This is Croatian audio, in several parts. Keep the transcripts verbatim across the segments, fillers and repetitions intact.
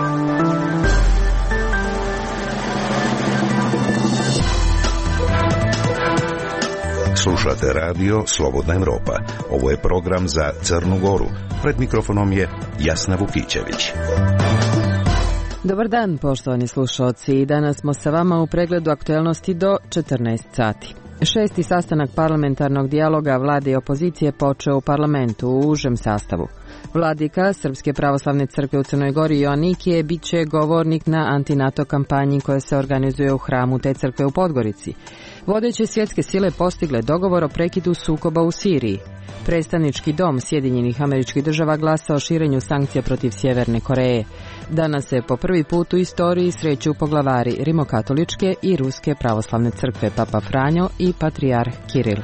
Slušate radio Slobodna Evropa. Ovo je program za Crnu Goru. Pred mikrofonom je Jasna Vukićević. Dobar dan, poštovani slušalci. Danas smo sa vama u pregledu aktuelnosti do četrnaest sati. Šesti sastanak parlamentarnog dijaloga vlade i opozicije počeo u parlamentu u užem sastavu. Vladika Srpske pravoslavne crkve u Crnoj Gori Joanikije bit će govornik na anti-NATO kampanji koja se organizuje u hramu te crkve u Podgorici. Vodeće svjetske sile postigle dogovor o prekidu sukoba u Siriji. Predstavnički dom Sjedinjenih Američkih Država glasa o širenju sankcija protiv Sjeverne Koreje. Danas se po prvi put u istoriji sreću poglavari Rimokatoličke i Ruske pravoslavne crkve Papa Franjo i Patrijarh Kiril.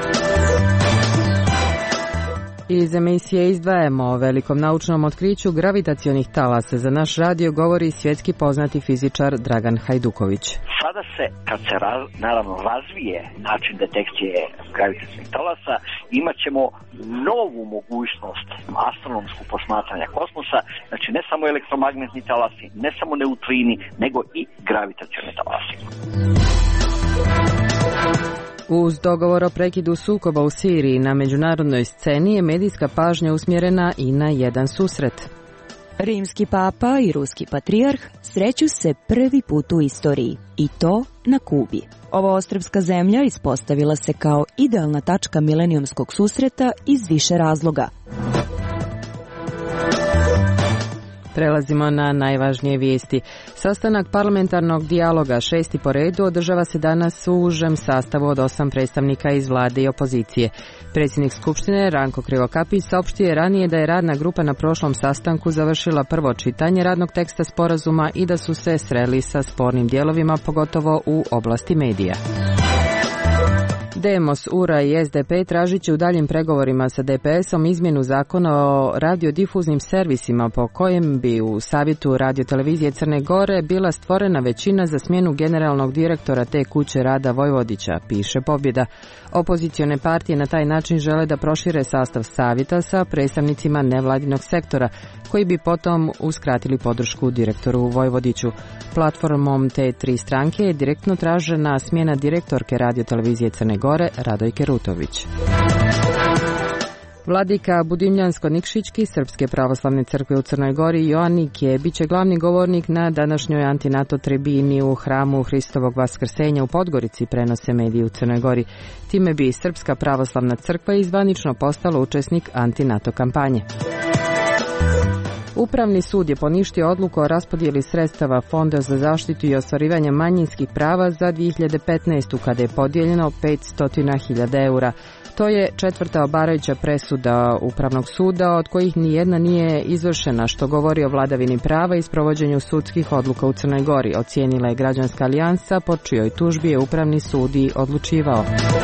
Iz emisije izdvajamo o velikom naučnom otkriću gravitacionih talasa. Za naš radio govori svjetski poznati fizičar Dragan Hajduković. Sada se, kad se raz, naravno razvije način detekcije gravitacionih talasa, imat ćemo novu mogućnost astronomskog posmatranja kosmosa, znači ne samo elektromagnetni talasi, ne samo neutrini, nego i gravitacioni talasi. Uz dogovor o prekidu sukoba u Siriji na međunarodnoj sceni je medijska pažnja usmjerena i na jedan susret. Rimski papa i ruski patrijarh sreću se prvi put u istoriji, i to na Kubi. Ova ostrvska zemlja ispostavila se kao idealna tačka milenijumskog susreta iz više razloga. Prelazimo na najvažnije vijesti. Sastanak parlamentarnog dijaloga, šesti po redu, održava se danas u užem sastavu od osam predstavnika iz vlade i opozicije. Predsjednik Skupštine Ranko Krivokapić saopštio je ranije da je radna grupa na prošlom sastanku završila prvo čitanje radnog teksta sporazuma i da su se sreli sa spornim dijelovima, pogotovo u oblasti medija. Demos, U R A i S D P tražit će u daljim pregovorima sa D P S-om izmjenu zakona o radiodifuznim servisima po kojem bi u Savjetu radiotelevizije Crne Gore bila stvorena većina za smjenu generalnog direktora te kuće Rada Vojvodića, piše Pobjeda. Opozicione partije na taj način žele da prošire sastav savjeta sa predstavnicima nevladinog sektora, koji bi potom uskratili podršku direktoru Vojvodiću. Platformom te tri stranke je direktno tražena smjena direktorke radiotelevizije Crne Gore Radojke Rutović. Vladika Budimljansko-Nikšićki Srpske pravoslavne crkve u Crnoj Gori Joanikije bit će glavni govornik na današnjoj anti-NATO tribini u hramu Hristovog Vaskrsenja u Podgorici, prenose mediji u Crnoj Gori. Time bi Srpska pravoslavna crkva izvanično postala učesnik anti-NATO kampanje. Upravni sud je poništio odluku o raspodjeli sredstava Fonda za zaštitu i ostvarivanje manjinskih prava za dvije hiljade petnaestu. kada je podijeljeno petsto hiljada eura. To je četvrta obarajuća presuda Upravnog suda, od kojih nijedna nije izvršena, što govori o vladavini prava i sprovođenju sudskih odluka u Crnoj Gori, ocijenila je Građanska alijansa, po čijoj tužbi je Upravni sud i odlučivao.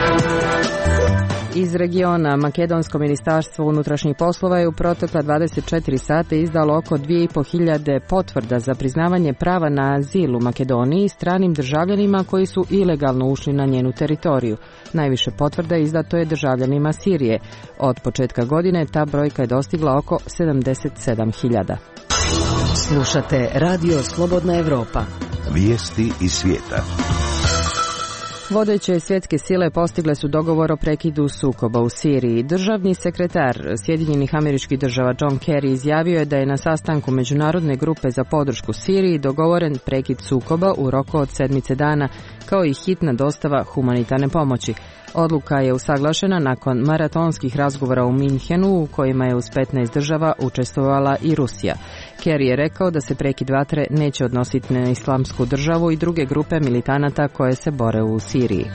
Iz regiona, Makedonsko ministarstvo unutrašnjih poslova je u protekla dvadeset četiri sata izdalo oko dvije i po hiljade potvrda za priznavanje prava na azil u Makedoniji stranim državljanima koji su ilegalno ušli na njenu teritoriju. Najviše potvrda izdato je državljanima Sirije. Od početka godine ta brojka je dostigla oko sedamdeset sedam hiljada. Slušate Radio Slobodna Evropa. Vijesti iz svijeta. Vodeće svjetske sile postigle su dogovor o prekidu sukoba u Siriji. Državni sekretar Sjedinjenih Američkih Država John Kerry izjavio je da je na sastanku Međunarodne grupe za podršku Siriji dogovoren prekid sukoba u roku od sedmice dana, kao i hitna dostava humanitarne pomoći. Odluka je usaglašena nakon maratonskih razgovora u Minhenu u kojima je uz petnaest država učestvovala i Rusija. Kerry je rekao da se prekid vatre neće odnositi na Islamsku državu i druge grupe militanata koje se bore u Siriji.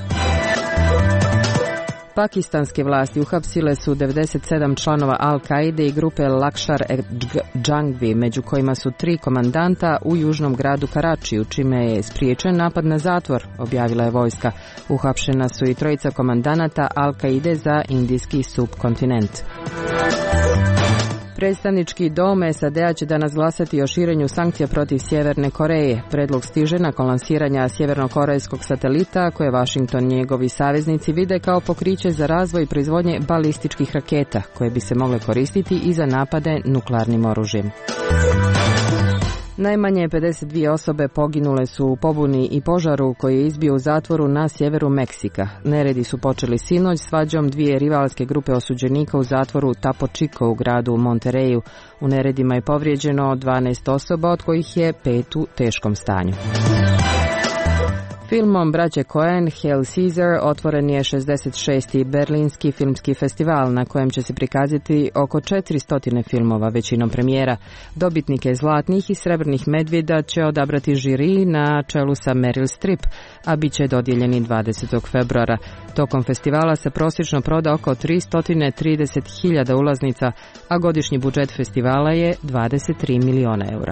Pakistanske vlasti uhapsile su devedeset sedam članova Al-Kaide i grupe Lakšar-e-Džangvi, među kojima su tri komandanta u južnom gradu Karačiju, čime je spriječen napad na zatvor, objavila je vojska. Uhapšena su i trojica komandanata Al-Kaide za indijski subkontinent. Predstavnički dom S A D-a će danas glasati o širenju sankcija protiv Sjeverne Koreje. Predlog stiže nakon lansiranja sjevernokorejskog satelita, koje Washington i njegovi saveznici vide kao pokriće za razvoj proizvodnje balističkih raketa, koje bi se mogle koristiti i za napade nuklearnim oružjem. Najmanje pedeset dvije osobe poginule su u pobuni i požaru koji je izbio u zatvoru na sjeveru Meksika. Neredi su počeli sinoć svađom dvije rivalske grupe osuđenika u zatvoru Topo Chico u gradu Monterreyu. U neredima je povrijeđeno dvanaest osoba, od kojih je pet u teškom stanju. Filmom braće Coen, Hail Caesar, otvoren je šezdeset šesti Berlinski filmski festival na kojem će se prikazati oko četiristo filmova, većinom premijera. Dobitnike zlatnih i srebrnih medvjeda će odabrati žiri na čelu sa Meryl Streep, a bit će dodijeljeni dvadesetog februara. Tokom festivala se prosječno proda oko tristo trideset hiljada ulaznica, a godišnji budžet festivala je dvadeset tri miliona eura.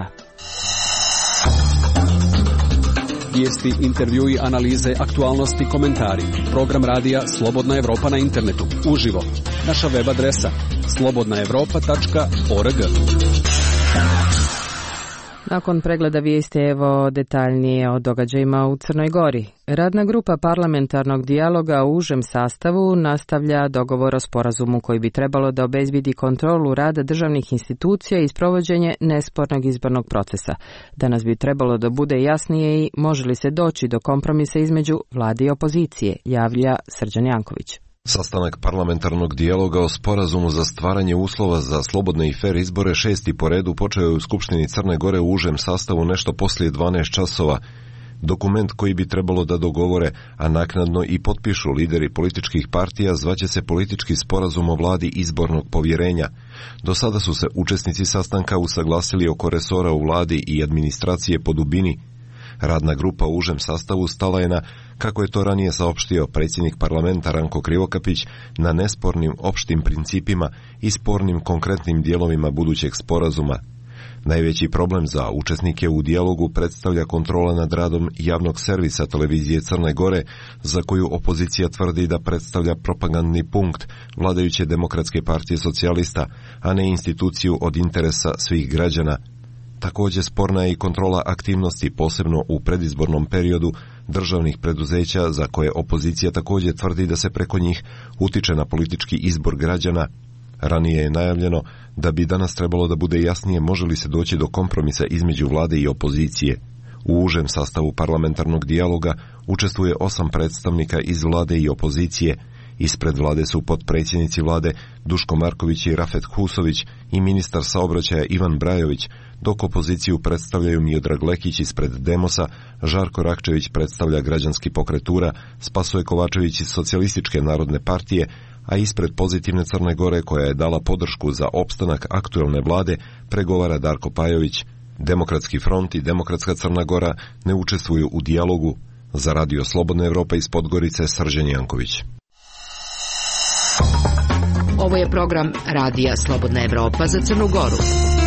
Vijesti, intervjui, analize, aktualnosti, komentari. Program radija Slobodna Evropa na internetu. Uživo. Naša web adresa slobodna evropa tačka org. Nakon pregleda vijesti, evo detaljnije o događajima u Crnoj Gori. Radna grupa parlamentarnog dijaloga u užem sastavu nastavlja dogovor o sporazumu koji bi trebalo da obezbedi kontrolu rada državnih institucija i sprovođenje nespornog izbornog procesa. Danas bi trebalo da bude jasnije i može li se doći do kompromisa između vlade i opozicije, javlja Srđan Janković. Sastanak parlamentarnog dijaloga o sporazumu za stvaranje uslova za slobodne i fer izbore šesti po redu počeo je u Skupštini Crne Gore u užem sastavu nešto poslije dvanaest časova. Dokument koji bi trebalo da dogovore, a naknadno i potpišu lideri političkih partija, zvaće se politički sporazum o vladi izbornog povjerenja. Do sada su se učesnici sastanka usaglasili oko resora u vladi i administracije po dubini. Radna grupa u užem sastavu stala je na, kako je to ranije saopštio predsjednik parlamenta Ranko Krivokapić, na nespornim opštim principima i spornim konkretnim dijelovima budućeg sporazuma. Najveći problem za učesnike u dijalogu predstavlja kontrola nad radom javnog servisa televizije Crne Gore, za koju opozicija tvrdi da predstavlja propagandni punkt vladajuće Demokratske partije socijalista, a ne instituciju od interesa svih građana. Također sporna je i kontrola aktivnosti, posebno u predizbornom periodu, državnih preduzeća za koje opozicija također tvrdi da se preko njih utiče na politički izbor građana. Ranije je najavljeno da bi danas trebalo da bude jasnije može li se doći do kompromisa između vlade i opozicije. U užem sastavu parlamentarnog dijaloga učestvuje osam predstavnika iz vlade i opozicije. Ispred vlade su potpredsjednici vlade Duško Marković i Rafet Husović i ministar saobraćaja Ivan Brajović, dok opoziciju predstavljaju Miodrag Lekić ispred Demosa, Žarko Rakčević predstavlja Građanski pokretura, Spasoje Kovačević iz Socijalističke narodne partije, a ispred Pozitivne Crne Gore, koja je dala podršku za opstanak aktuelne vlade, pregovara Darko Pajović. Demokratski front i Demokratska Crna Gora ne učestvuju u dijalogu. Za radio Slobodna Evropa iz Podgorice, Srđan Janković. Ovo je program radija Slobodna Evropa za Crnu Goru.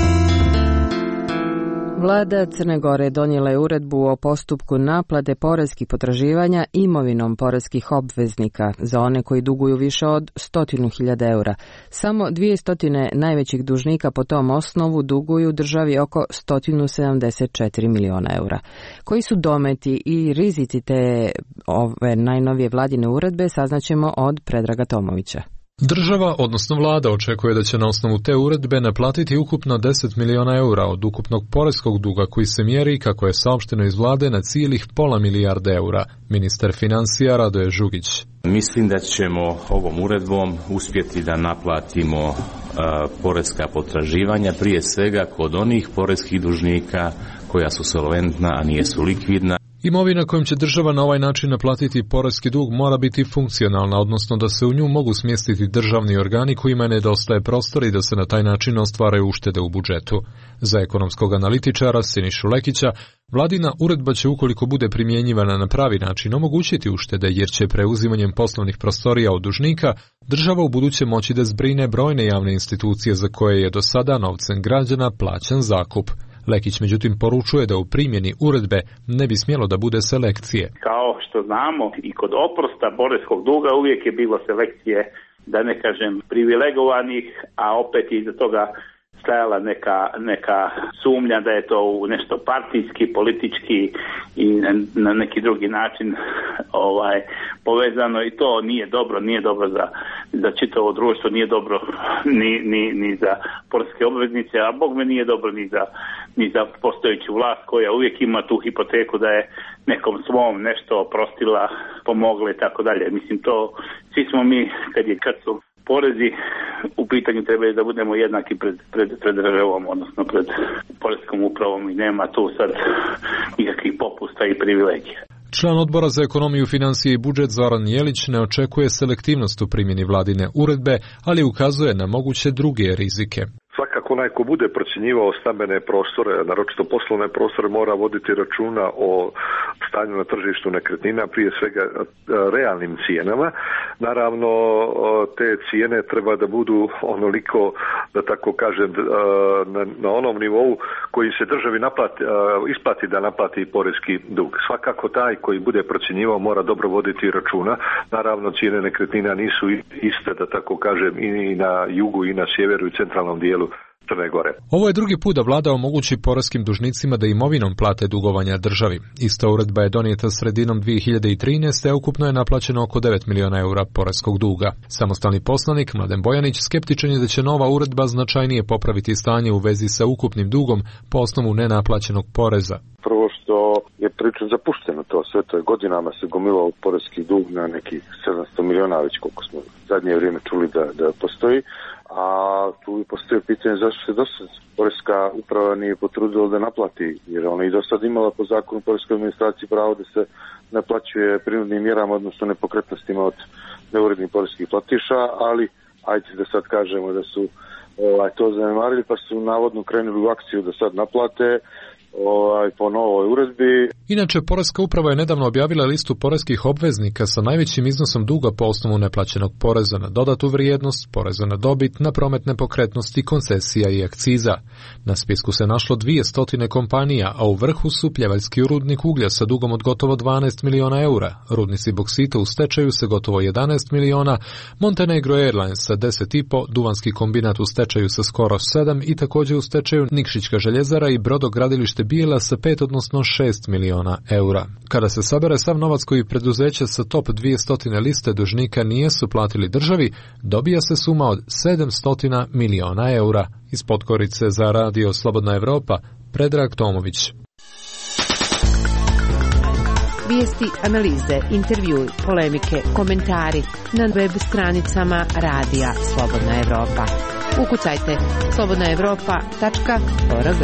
Vlada Crne Gore donijela je uredbu o postupku naplate poreskih potraživanja imovinom poreskih obveznika za one koji duguju više od stotinu hiljada eura. Samo dvjesto najvećih dužnika po tom osnovu duguju državi oko sto sedamdeset četiri miliona eura. Koji su dometi i rizici te ove najnovije vladine uredbe saznaćemo od Predraga Tomovića. Država, odnosno vlada, očekuje da će na osnovu te uredbe naplatiti ukupno deset miliona eura od ukupnog poreskog duga koji se mjeri, kako je saopšteno iz vlade, na cijelih pola milijarde eura. Ministar financija Radoje Žugić. Mislim da ćemo ovom uredbom uspjeti da naplatimo uh, poreska potraživanja, prije svega kod onih poreskih dužnika koja su solventna, a nijesu likvidna. Imovina kojom će država na ovaj način naplatiti poreski dug mora biti funkcionalna, odnosno da se u nju mogu smjestiti državni organi kojima nedostaje prostora i da se na taj način ostvaraju uštede u budžetu. Za ekonomskog analitičara Sinišu Lekića, vladina uredba će, ukoliko bude primjenjivana na pravi način, omogućiti uštede, jer će preuzimanjem poslovnih prostorija od dužnika država u buduće moći da zbrine brojne javne institucije za koje je do sada novcem građana plaćan zakup. Lekić međutim poručuje da u primjeni uredbe ne bi smjelo da bude selekcije. Kao što znamo, i kod oprosta poreskog duga uvijek je bilo selekcije, da ne kažem privilegovanih, a opet iza toga stajala neka, neka sumnja da je to u nešto partijski, politički i na neki drugi način ovaj povezano, i to nije dobro, nije dobro za za čitavo društvo, nije dobro ni, ni, ni za poreske obveznice, a bog me nije dobro ni za, ni za postojeću vlast koja uvijek ima tu hipoteku da je nekom svom nešto oprostila, pomogla i tako dalje. Mislim, to svi smo mi, kad je kad su porezi u pitanju, trebaju da budemo jednaki pred, pred, pred državom, odnosno pred poreskom upravom, i nema tu sad nikakvih popusta i privilegija. Član odbora za ekonomiju, financije i budžet Zoran Jelić ne očekuje selektivnost u primjeni vladine uredbe, ali ukazuje na moguće druge rizike. Svakako onaj ko bude procjenjivao stambene prostore, naročito poslovne prostore, mora voditi računa o stanju na tržištu nekretnina, prije svega realnim cijenama. Naravno, te cijene treba da budu onoliko, da tako kažem, na, na onom nivou koji se državi naplati, isplati da naplati porezki dug. Svakako taj koji bude procjenjivao mora dobro voditi računa. Naravno, cijene nekretnina nisu iste, da tako kažem, i na jugu i na sjeveru i centralnom dijelu Crne Gore. Ovo je drugi put da vlada omogući poreskim dužnicima da imovinom plate dugovanja državi. Ista uredba je donijeta sredinom dvije hiljade trinaeste, a ukupno je naplaćeno oko devet miliona eura poreskog duga. Samostalni poslanik Mladen Bojanić skeptičan je da će nova uredba značajnije popraviti stanje u vezi sa ukupnim dugom po osnovu nenaplaćenog poreza. Prvo što je priča zapušteno to sve, to je godinama se gomilao poreski dug na nekih sedamsto miliona, već koliko smo zadnje vrijeme čuli da, da postoji. A tu postoji pitanje zašto se do sad poreska uprava nije potrudila da naplati, jer ona i do sad imala po zakonu poreskoj administraciji pravo da se naplaćuje prinudnim mjerama, odnosno nepokretnostima od neurednih poreskih platiša, ali ajde da sad kažemo da su ovaj, to zanemarili, pa su navodno krenuli u akciju da sad naplate ovaj, po novoj uredbi. Inače, poreska uprava je nedavno objavila listu poreskih obveznika sa najvećim iznosom duga po osnovu neplaćenog poreza na dodatu vrijednost, poreza na dobit, na promet nepokretnosti, koncesija i akciza. Na spisku se našlo dvije stotine kompanija, a u vrhu su Pljevaljski rudnik uglja sa dugom od gotovo dvanaest miliona eura, rudnici boksita u stečaju sa gotovo jedanaest miliona, Montenegro Airlines sa deset i po, Duvanski kombinat u stečaju sa skoro sedam i također u stečaju Nikšićka željezara i brodogradilište Bijela sa pet odnosno šest miliona eura. Kada se sabere sav novac koji preduzeće sa top dvjesto liste dužnika nijesu platili državi, dobija se suma od sedamsto miliona eura. Iz Podgorice za radio Slobodna Evropa, Predrag Tomović. Vijesti, analize, intervjui, polemike, komentari na web stranicama radija Slobodna Evropa. Ukucajte slobodna evropa tačka org.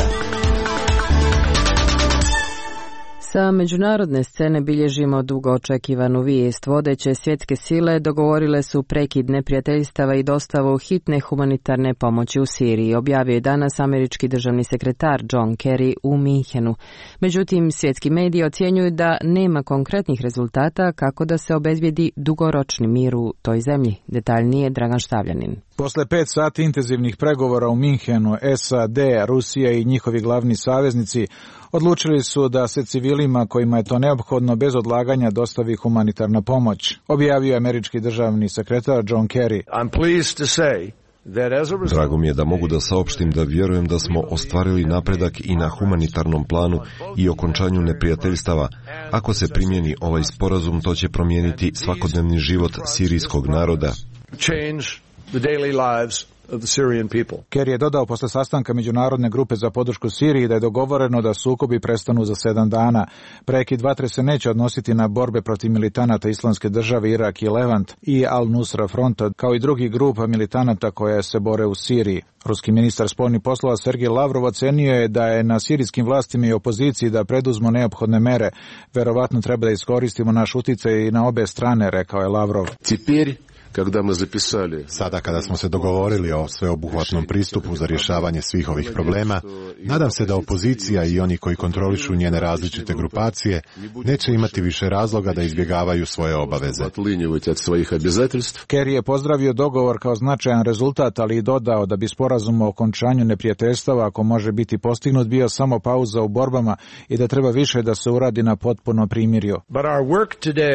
Sa međunarodne scene bilježimo dugo očekivanu vijest. Vodeće svjetske sile dogovorile su prekid neprijateljstava i dostavu hitne humanitarne pomoći u Siriji, objavio je danas američki državni sekretar John Kerry u Minhenu. Međutim, svjetski mediji ocjenjuju da nema konkretnih rezultata kako da se obezbijedi dugoročni mir u toj zemlji. Detaljnije Dragan Štavljanin. Posle pet sati intenzivnih pregovora u Minhenu, S A D, Rusija i njihovi glavni saveznici odlučili su da se civilima kojima je to neophodno bez odlaganja dostavi humanitarna pomoć, objavio je američki državni sekretar John Kerry. I'm pleased to say Drago mi je da mogu da saopštim da vjerujem da smo ostvarili napredak i na humanitarnom planu i okončanju neprijateljstava. Ako se primjeni ovaj sporazum, to će promijeniti svakodnevni život sirijskog naroda. The daily lives of the Syrian people. Kerry je dodao posle sastanka Međunarodne grupe za podršku Siriji da je dogovoreno da sukobi prestanu za sedam dana. Prekid vatre se neće odnositi na borbe protiv militanata Islamske države Irak i Levant i Al-Nusra fronta, kao i drugih grupa militanata koje se bore u Siriji. Ruski ministar spoljnih poslova Sergej Lavrov ocenio je da je na sirijskim vlastima i opoziciji da preduzmu neophodne mere. Verovatno treba da iskoristimo naš uticaj i na obe strane, rekao je Lavrov. Cipir Sada kada smo se dogovorili o sveobuhvatnom pristupu za rješavanje svih ovih problema, nadam se da opozicija i oni koji kontrolišu njene različite grupacije neće imati više razloga da izbjegavaju svoje obaveze. Kerry je pozdravio dogovor kao značajan rezultat, ali i dodao da bi sporazum o okončanju neprijateljstava, ako može biti postignut, bio samo pauza u borbama i da treba više da se uradi na potpuno primirju.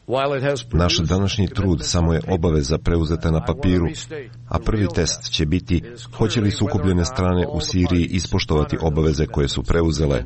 Naš današnji trud samo je obaveza preuzeta na papiru, a prvi test će biti hoće li sukobljene strane u Siriji ispoštovati obaveze koje su preuzele.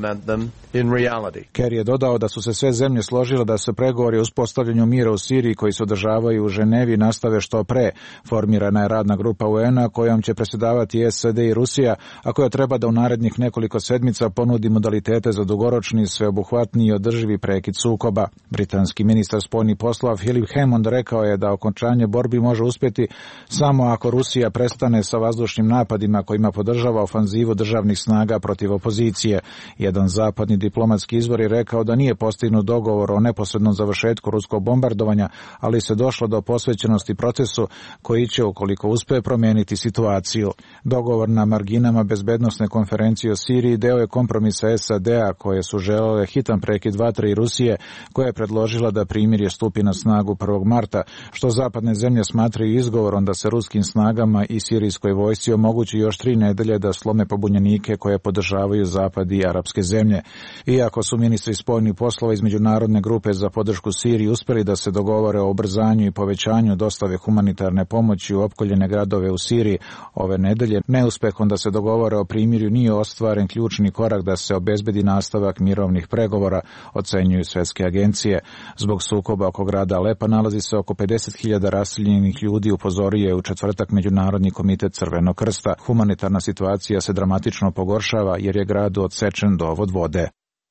Kerry je dodao da su se sve zemlje složile da se pregovori o uspostavljanju mira u Siriji koji se održavaju u Ženevi nastave što pre. Formirana je radna grupa U N-a kojom će predsjedavati S A D i Rusija, a koja treba da u narednih nekoliko sedmica ponudi modalitete za dugoročni, sveobuhvatni i održivi prekid sukoba. Britanski ministar spoljnih poslova Philip Hammond rekao je da okončanje borbi može uspjeti samo ako Rusija prestane sa vazdušnim napadima kojima podržava ofanzivu državnih snaga protiv opozicije. Jedan zapadni diplomatski izvor je rekao da nije postignut dogovor o neposrednom završetku ruskog bombardovanja, ali se došlo do posvećenosti procesu koji će, ukoliko uspije, promijeniti situaciju. Dogovor na marginama bezbednosne konferencije o Siriji deo je kompromisa S A D-a koje su želele hitan prekid vatre i Rusije, koja je predložila da primirje stupi na snagu prvog marta, što zapadne zemlje smatraju izgovorom da se ruskim snagama i sirijskoj vojsci omogući još tri nedelje da slome pobunjenike koje podržavaju zapad i arapske zemlje. Iako su ministri spoljnih poslova iz Međunarodne grupe za podršku Siriji uspjeli da se dogovore o ubrzanju i povećanju dostave humanitarne pomoći u opkoljene gradove u Siriji ove nedelje, neuspehom da se dogovore o primirju nije ostvaren ključni korak da se obezbedi nastavak mirovnih pregovora, ocenjuju svjetske agencije. Zbog sukoba oko grada Alepa nalazi se oko pedeset hiljada raseljenih ljudi, upozorio je u četvrtak Međunarodni komitet Crvenog krsta. Humanitarna situacija se dramatično pogoršava jer je gradu odsečen dovod vode.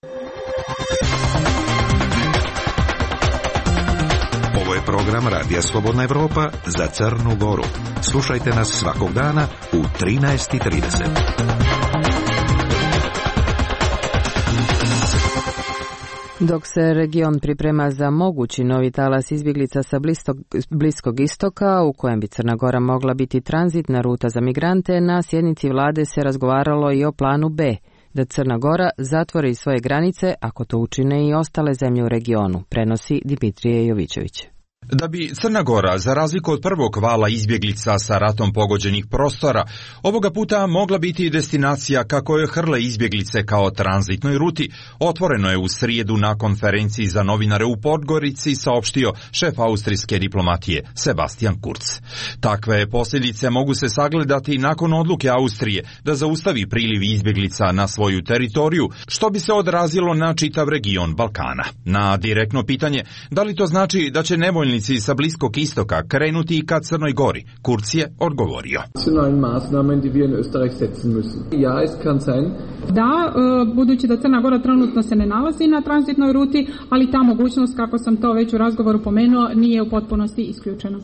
Ovo je program Radija Slobodna Evropa za Crnu Goru. Slušajte nas svakog dana u trinaest i trideset. Dok se region priprema za mogući novi talas izbjeglica sa Bliskog istoka, u kojem bi Crna Gora mogla biti tranzitna ruta za migrante, na sjednici vlade se razgovaralo i o planu B, da Crna Gora zatvori svoje granice ako to učine i ostale zemlje u regionu, prenosi Dimitrije Jovićević. Da bi Crna Gora, za razliku od prvog vala izbjeglica sa ratom pogođenih prostora, ovoga puta mogla biti destinacija kako je hrle izbjeglice kao tranzitnoj ruti, otvoreno je u srijedu na konferenciji za novinare u Podgorici saopštio šef austrijske diplomatije Sebastian Kurz. Takve posljedice mogu se sagledati nakon odluke Austrije da zaustavi priliv izbjeglica na svoju teritoriju, što bi se odrazilo na čitav region Balkana. Na direktno pitanje da li to znači da će nevoljni sa Bliskog istoka krenuti ka Crnoj Gori, Kurz je odgovorio. Da, budući da Crna Gora trenutno se ne nalazi na tranzitnoj ruti, ali ta mogućnost, kako sam to već u razgovoru pomenuo, nije u potpunosti isključena.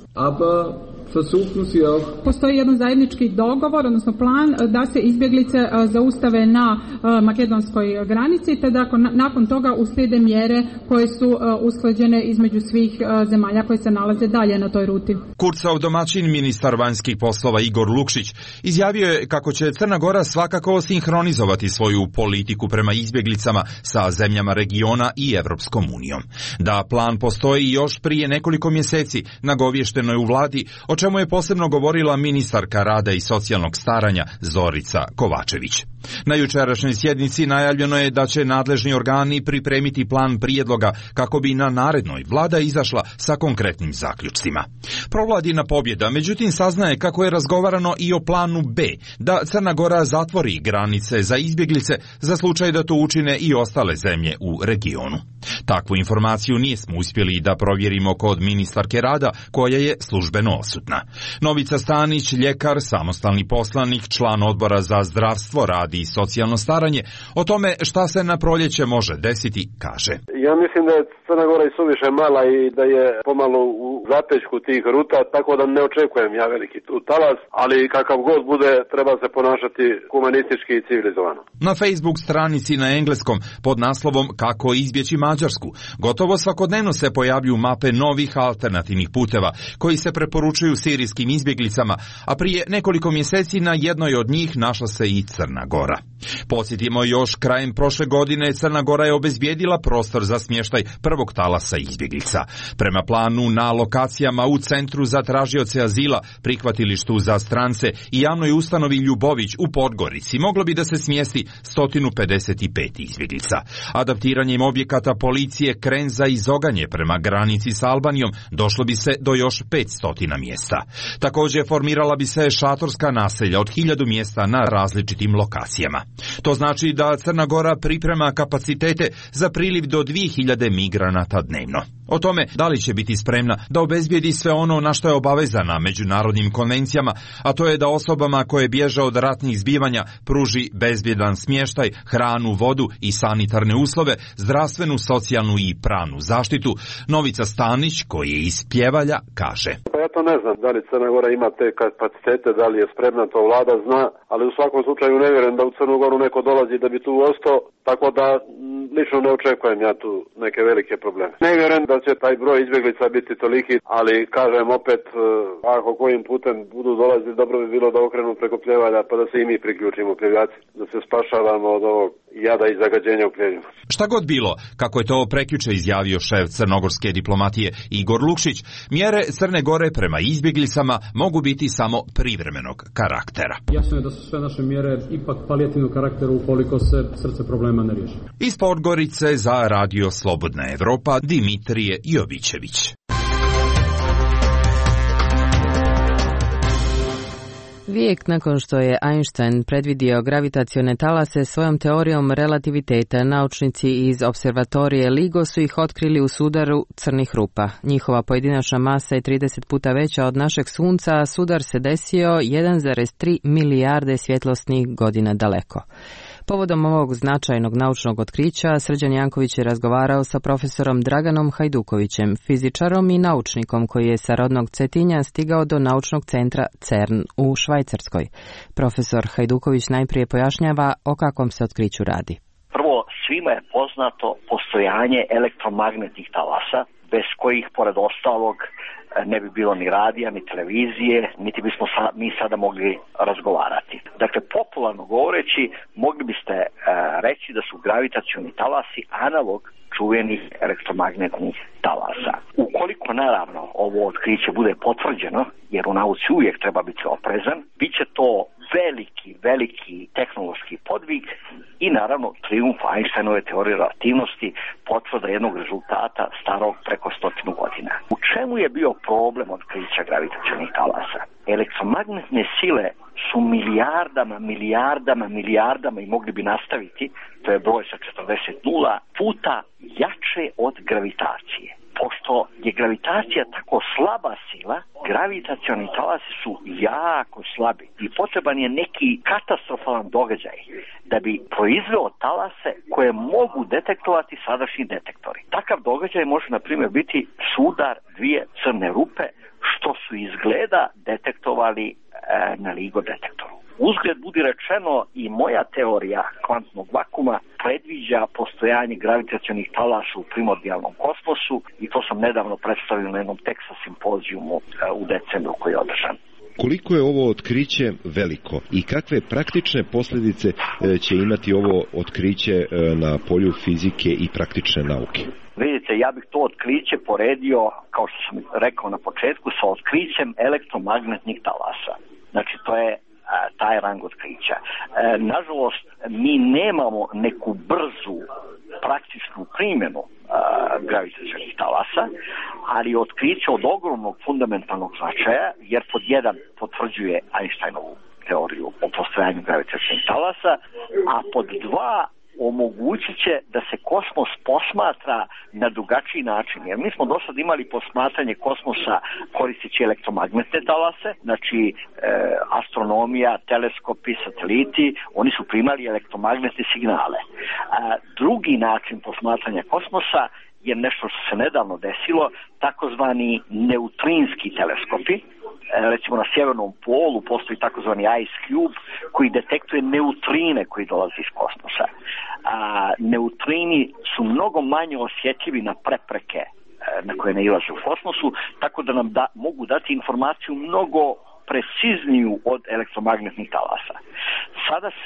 Postoji jedan zajednički dogovor, odnosno plan da se izbjeglice zaustave na makedonskoj granici, te da nakon toga uslijede mjere koje su usklađene između svih zemalja koje se nalaze dalje na toj ruti. Kurcov domaćin, ministar vanjskih poslova Igor Lukšić, izjavio je kako će Crna Gora svakako sinhronizovati svoju politiku prema izbjeglicama sa zemljama regiona i Evropskom unijom. Da plan postoji još prije nekoliko mjeseci, nagovješteno je u vladi, o čemu je posebno govorila ministarka rada i socijalnog staranja Zorica Kovačević. Na jučerašnjoj sjednici najavljeno je da će nadležni organi pripremiti plan prijedloga kako bi na narednoj vlada izašla sa konkretnim zaključcima. Provladina pobjeda, međutim, saznaje kako je razgovarano i o planu B, da Crna Gora zatvori granice za izbjeglice za slučaj da to učine i ostale zemlje u regionu. Takvu informaciju nismo uspjeli da provjerimo kod ministarke rada, koja je službeno odsutna. Novica Stanić, ljekar, samostalni poslanik, član odbora za zdravstvo, rad i socijalno staranje, o tome šta se na proljeće može desiti, kaže. Ja mislim da je Crna Gora i suviše mala i da je pomalo u zapećku tih ruta, tako da ne očekujem ja veliki tu talas, ali kakav god bude, treba se ponašati humanistički i civilizovano. Na Facebook stranici na engleskom pod naslovom Kako izbjeći Mađarsku gotovo svakodnevno se pojavljuju mape novih alternativnih puteva koji se preporučuju sirijskim izbjeglicama, a prije nekoliko mjeseci na jednoj od njih našla se i Crna Gora. Podsjetimo, još krajem prošle godine Crna Gora je obezbijedila prostor za smještaj prvog talasa izbjeglica. Prema planu na lokacijama u Centru za tražioce azila, prihvatilištu za strance i javnoj ustanovi Ljubović u u Podgorici moglo bi da se smjesti sto pedeset pet izbjeglica. Adaptiranjem objekata policije Krenza i Zoganje prema granici s Albanijom došlo bi se do još petsto mjesta. Također formirala bi se šatorska naselja od hiljadu mjesta na različitim lokacijama. To znači da Crna Gora priprema kapacitete za priliv do dvije hiljade migranata dnevno. O tome da li će biti spremna da obezbijedi sve ono na što je obavezana međunarodnim konvencijama, a to je da osobama koje bježe od ratnih zbivanja pruži bezbjedan smještaj, hranu, vodu i sanitarne uslove, zdravstvenu, socijalnu i pravnu zaštitu, Novica Stanić, koji je iz Pjevalja, kaže: Pa ja to ne znam, da li Crna Gora ima te kapacitete, da li je spremna, to vlada zna, ali u svakom slučaju ne vjerujem da u Crnu Goru neko dolazi da bi tu ostao, tako da lično ne očekujem ja tu neke velike probleme. Ne vjerujem da će taj broj izbjeglica biti toliki, ali kažem opet, ako kojim putem budu dolaziti, dobro bi bilo da okrenu preko Pljevalja, pa da se i mi priključimo Pljevljaci, da se spašavamo od ovog jada i zagađenja u Pljevljima. Šta god bilo, kako je to prekjuče izjavio šef crnogorske diplomatije Igor Lukšić, mjere Crne Gore prema izbjeglicama mogu biti samo privremenog karaktera. Jasno je da su sve naše mjere ipak palijativnog karaktera ukoliko se srce problema ne riješi. Iz Podgorice za Radio Slobodna Evropa, Dimitrije Jovićević. Vijek nakon što je Einstein predvidio gravitacione talase svojom teorijom relativiteta, naučnici iz observatorije LIGO su ih otkrili u sudaru crnih rupa. Njihova pojedinačna masa je trideset puta veća od našeg Sunca, a sudar se desio jedan zarez tri milijarde svjetlosnih godina daleko. Povodom ovog značajnog naučnog otkrića, Srđan Janković je razgovarao sa profesorom Draganom Hajdukovićem, fizičarom i naučnikom koji je sa rodnog Cetinja stigao do naučnog centra CERN u Švajcarskoj. Profesor Hajduković najprije pojašnjava o kakvom se otkriću radi. Prvo, svima je poznato postojanje elektromagnetnih talasa, bez kojih, pored ostalog, ne bi bilo ni radija, ni televizije, niti bismo sa, mi sada mogli razgovarati. Dakle, popularno govoreći, mogli biste e, reći da su gravitacioni talasi analog čuvenih elektromagnetnih talasa. Ukoliko, naravno, ovo otkriće bude potvrđeno, jer u nauci uvijek treba biti oprezan, bit će to veliki, veliki tehnološki podvig i naravno trijumf Einsteinove teorije relativnosti, potvrda jednog rezultata starog preko stotinu godina. U čemu je bio problem otkrića gravitacionih talasa? Elektromagnetne sile su milijardama, milijardama, milijardama i mogli bi nastaviti, to je broj sa četrdeset nula, puta jače od gravitacije. Pošto je gravitacija tako slaba sila, gravitacioni talasi su jako slabi i potreban je neki katastrofalan događaj da bi proizveo talase koje mogu detektovati sadašnji detektori. Takav događaj može, na primjer, biti sudar dvije crne rupe, što su izgleda detektovali e, na LIGO detektoru. Uzgled budi rečeno, i moja teorija kvantnog vakuma predviđa postojanje gravitacionih talasa u primordijalnom kosmosu i to sam nedavno predstavio na jednom Texas simpozijumu u decembru koji je održan. Koliko je ovo otkriće veliko i kakve praktične posljedice će imati ovo otkriće na polju fizike i praktične nauke? Vidite, ja bih to otkriće poredio, kao što sam rekao na početku, sa otkrićem elektromagnetnih talasa. Znači, to je taj rang otkrića. E, nažalost, mi nemamo neku brzu praktičnu primjenu gravitacionih talasa, ali otkriće od ogromnog fundamentalnog značaja, jer pod jedan potvrđuje Einsteinovu teoriju o postojanju gravitacionih talasa, a pod dva omogućit će da se kosmos posmatra na drugačiji način. Jer mi smo do sad imali posmatranje kosmosa koristeći elektromagnetne talase, znači e, astronomija, teleskopi, sateliti, oni su primali elektromagnetne signale. A, drugi način posmatranja kosmosa je nešto što se nedavno desilo, takozvani neutrinski teleskopi. Recimo na sjevernom polu postoji takozvani Ice Cube koji detektuje neutrine koji dolaze iz kosmosa. A, neutrini su mnogo manje osjetljivi na prepreke na koje nailaze u kosmosu, tako da nam da, mogu dati informaciju mnogo precizniju od elektromagnetnih talasa. Sada se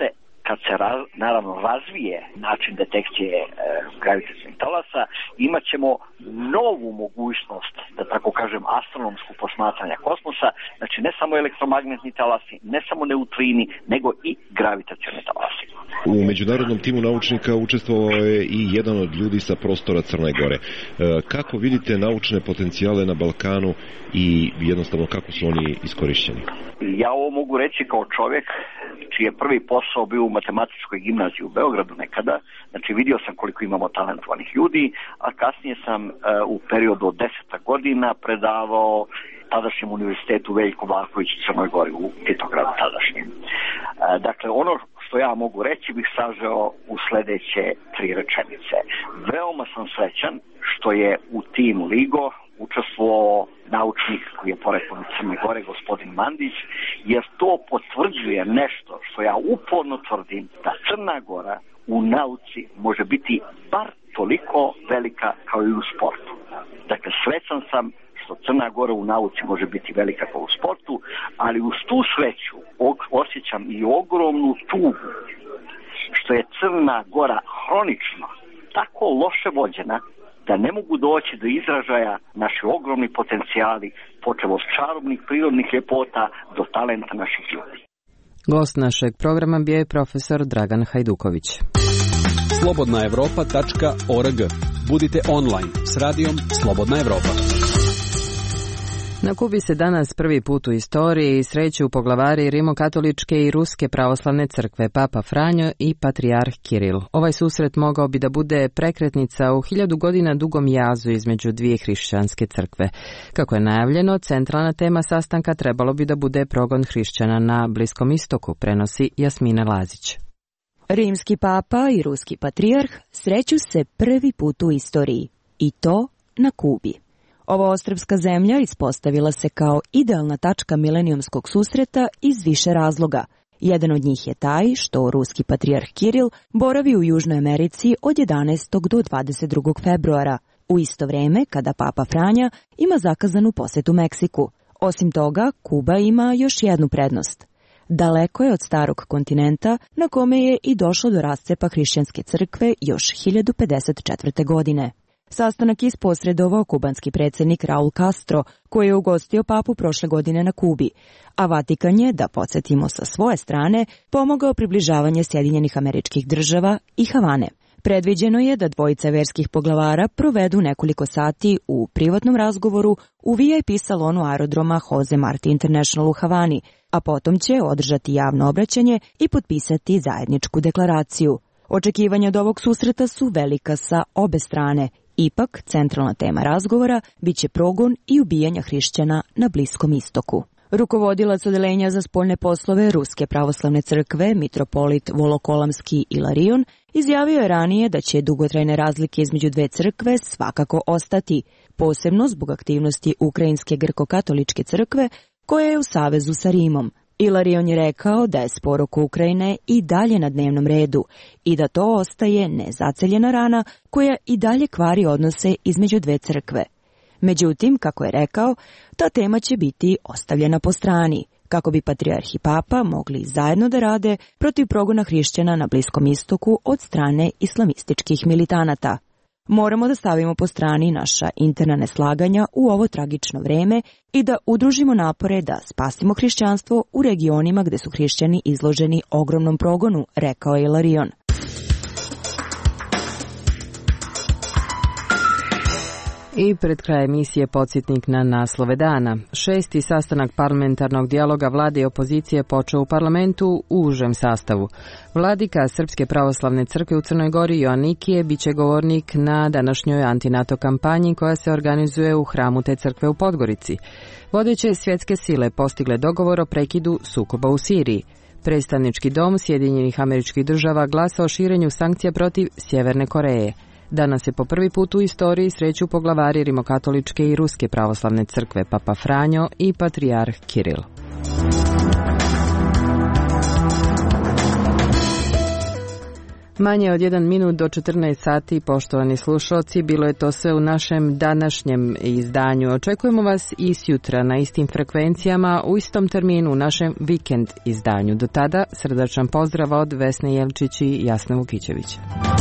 kad se raz, naravno razvije način detekcije e, gravitacionih talasa, imat ćemo novu mogućnost, da tako kažem, astronomsku posmatranja kosmosa, znači ne samo elektromagnetni talasi, ne samo neutrini, nego i gravitacioni talasi. U međunarodnom timu naučnika učestvovao je i jedan od ljudi sa prostora Crne Gore. E, kako vidite naučne potencijale na Balkanu i jednostavno kako su oni iskorišćeni? Ja ovo mogu reći kao čovjek čiji je prvi posao bio u matematičkoj gimnaziji u Beogradu nekada, znači vidio sam koliko imamo talentovanih ljudi, a kasnije sam uh, u periodu od deseta godina predavao tadašnjem univerzitetu Veljko Vlahović u Crnoj Gori, u Titogradu tadašnjem. Uh, dakle, ono što ja mogu reći bih sažeo u sljedeće tri rečenice. Veoma sam srećan što je u timu Ligo učestvovao naučnik koji je poreklom iz Crne Gore, gospodin Mandić, jer to potvrđuje nešto što ja uporno tvrdim, da Crna Gora u nauci može biti bar toliko velika kao i u sportu. Dakle, srećan sam što Crna Gora u nauci može biti velika kao u sportu, ali uz tu sreću osjećam i ogromnu tugu što je Crna Gora hronično tako loše vođena da ne mogu doći do izražaja naši ogromni potencijali, počev od čarobnih prirodnih ljepota do talenta naših ljudi. Gost našeg programa bio je profesor Dragan Hajduković. slobodna evropa tačka org. Budite online s radijom Slobodna Evropa. Na Kubi se danas prvi put u istoriji sreću poglavari rimokatoličke i ruske pravoslavne crkve Papa Franjo i patrijarh Kiril. Ovaj susret mogao bi da bude prekretnica u hiljadu godina dugom jazu između dvije hrišćanske crkve. Kako je najavljeno, centralna tema sastanka trebalo bi da bude progon hrišćana na Bliskom istoku, prenosi Jasmina Lazić. Rimski papa i ruski patrijarh sreću se prvi put u istoriji, i to na Kubi. Ova ostrvska zemlja ispostavila se kao idealna tačka milenijumskog susreta iz više razloga. Jedan od njih je taj što ruski patrijarh Kiril boravi u Južnoj Americi od jedanaestog do dvadeset drugog februara, u isto vrijeme kada Papa Franja ima zakazanu posjetu Meksiku. Osim toga, Kuba ima još jednu prednost. Daleko je od starog kontinenta na kome je i došlo do rascepa hrišćanske crkve još hiljadu pedeset četvrte. godine. Sastanak isposredovao kubanski predsjednik Raul Castro, koji je ugostio papu prošle godine na Kubi, a Vatikan je, da podsjetimo sa svoje strane, pomogao približavanje Sjedinjenih Američkih Država i Havane. Predviđeno je da dvojica verskih poglavara provedu nekoliko sati u privatnom razgovoru u V I P salonu aerodroma Jose Marti International u Havani, a potom će održati javno obraćanje i potpisati zajedničku deklaraciju. Očekivanja od ovog susreta su velika sa obe strane. Ipak, centralna tema razgovora biće progon i ubijanja hrišćana na Bliskom istoku. Rukovodilac odeljenja za spoljne poslove Ruske pravoslavne crkve, mitropolit Volokolamski Ilarion, izjavio je ranije da će dugotrajne razlike između dve crkve svakako ostati, posebno zbog aktivnosti Ukrajinske grko-katoličke crkve, koja je u savezu sa Rimom. Ilarion je rekao da je spor oko Ukrajine i dalje na dnevnom redu i da to ostaje nezaceljena rana koja i dalje kvari odnose između dve crkve. Međutim, kako je rekao, ta tema će biti ostavljena po strani, kako bi patrijarh i papa mogli zajedno da rade protiv progona hrišćana na Bliskom istoku od strane islamističkih militanata. Moramo da stavimo po strani naša interna neslaganja u ovo tragično vreme i da udružimo napore da spasimo hrišćanstvo u regionima gde su hrišćani izloženi ogromnom progonu, rekao je Ilarion. I pred kraj emisije podsjetnik na naslove dana. Šesti sastanak parlamentarnog dijaloga vlade i opozicije počeo u parlamentu u užem sastavu. Vladika Srpske pravoslavne crkve u Crnoj Gori Joanikije biće govornik na današnjoj antinato kampanji koja se organizuje u hramu te crkve u Podgorici. Vodeće svjetske sile postigle dogovor o prekidu sukoba u Siriji. Predstavnički dom Sjedinjenih Američkih Država glasa o širenju sankcija protiv Sjeverne Koreje. Danas se po prvi put u istoriji sreću poglavari rimokatoličke i ruske pravoslavne crkve Papa Franjo i patrijarh Kiril. Manje od jedan minut do četrnaest sati, poštovani slušalci, bilo je to sve u našem današnjem izdanju. Očekujemo vas i sjutra na istim frekvencijama u istom terminu u našem vikend izdanju. Do tada srdačan pozdrav od Vesne Jelčić i Jasna Vukićevića.